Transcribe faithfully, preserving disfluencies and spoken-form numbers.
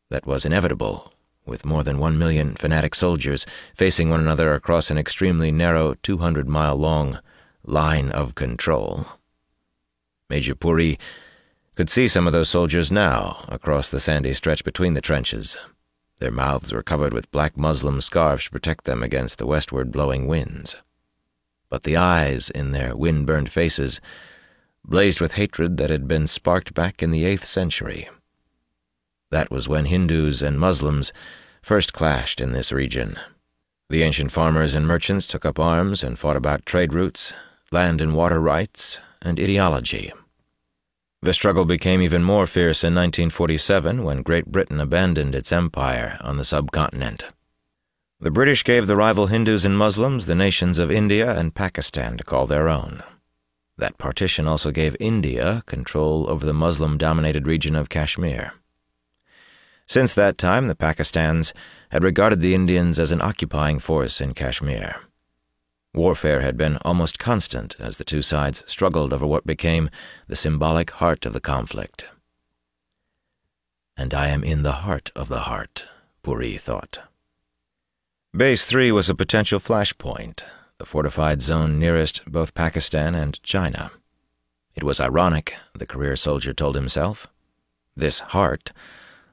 That was inevitable, with more than one million fanatic soldiers facing one another across an extremely narrow two hundred mile long line of control. Major Puri could see some of those soldiers now across the sandy stretch between the trenches. Their mouths were covered with black muslin scarves to protect them against the westward blowing winds. But the eyes in their wind-burned faces blazed with hatred that had been sparked back in the eighth century. That was when Hindus and Muslims first clashed in this region. The ancient farmers and merchants took up arms and fought about trade routes, land and water rights, and ideology. The struggle became even more fierce in nineteen forty-seven when Great Britain abandoned its empire on the subcontinent. The British gave the rival Hindus and Muslims the nations of India and Pakistan to call their own. That partition also gave India control over the Muslim-dominated region of Kashmir. Since that time, the Pakistans had regarded the Indians as an occupying force in Kashmir. Warfare had been almost constant as the two sides struggled over what became the symbolic heart of the conflict. And I am in the heart of the heart, Puri thought. Base three was a potential flashpoint, the fortified zone nearest both Pakistan and China. It was ironic, the career soldier told himself. This heart